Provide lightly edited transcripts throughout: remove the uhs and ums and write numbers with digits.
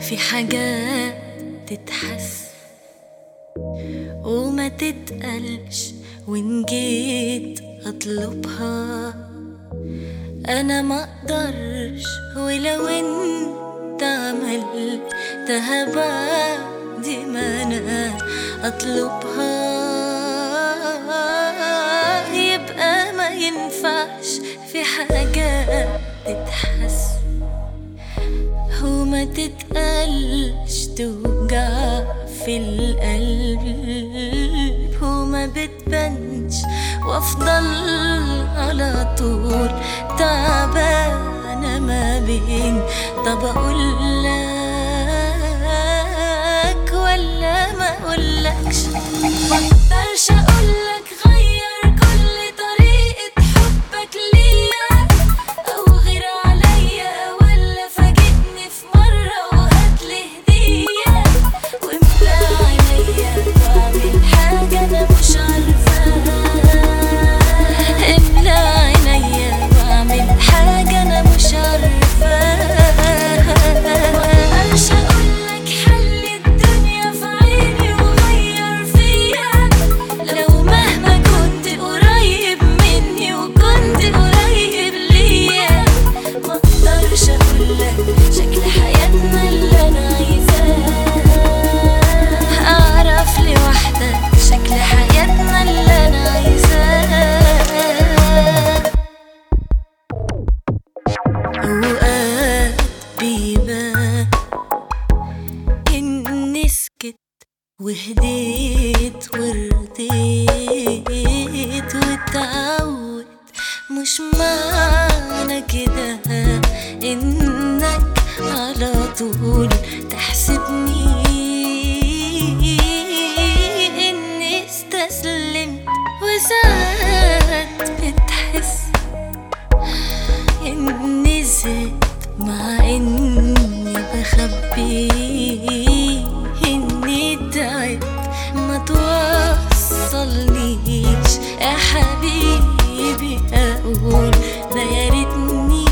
في حاجات تتحس وما تتقلش، وإن جيت أطلبها أنا ما أقدرش، ولو أنت عملتها بعد ما أنا أطلبها يبقى ما ينفعش. في حاجات تتحس وما تتقلش، توجع في القلب وما بتبانش، وافضل على طول تعبانة ما بين طب اقولك ولا ما اقولكش. مقدرش اقولك غير كل طريقة حبك ليا او غير عليا، ولا فاجئني في مرة وهاتلي هدية واملى عينيا واعمل حاجة انا مش عارفاها. املى عينيا واعمل حاجة انا مش عارفاها. مقدرش اقولك حل الدنيا في عيني وغير فيا، لو مهما كنت قريب مني وكنت قريب ليا. مقدرش اقولك شكل حياتنا اللي انا عايزاه، اعرف لوحدك شكل حياتنا اللي انا عايزاه. اوقات بيبان اني سكت وهديت ورضيت واتعود، مش معنى كده انك على طول تحسبني اني استسلمت. وساعات بتحس اني زدت مع اني بخبي اني تعبت ما توصلنيش يا حبيبي. اقول ده يا ريتني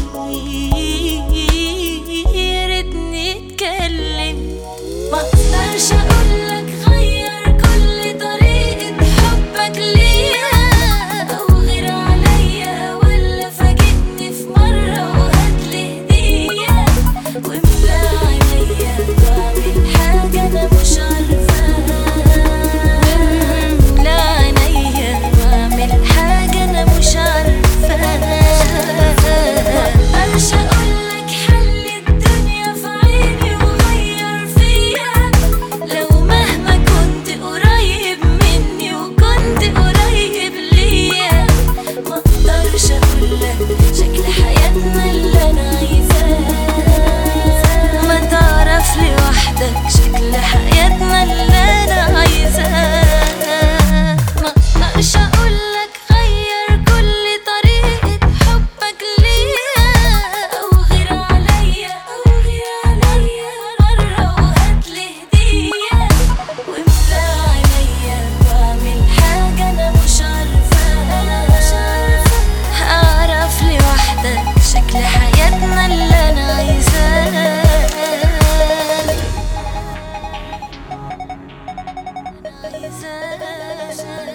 اتكلم. مقدرش اقولك غير كل طريقة حبك ليا او غير عليا، ولا فاجئني في مرة وهاتلي هدية واملى عينيا واعمل حاجة انا مش عارفاها. املى عينيا واعمل حاجة انا مش عارفاها. مقدرش اقولك حل الدنيا في عيني وغير فيا، لو مهما كنت قريب مني وكنت قريب ليا. مقدرش اقولك شكل حياتنا اللي انا عايزاه، ما تعرف لوحدك شكل حياتنا اللي انا عايزاه. مقدرش اقولك غير كل طريقة حبك ليا او غير عليا، مرة وهاتلي هدية واملى عينيا واعمل حاجة انا مش عارفاها. اعرف لوحدك شكل حياتنا اللي انا عايزاه.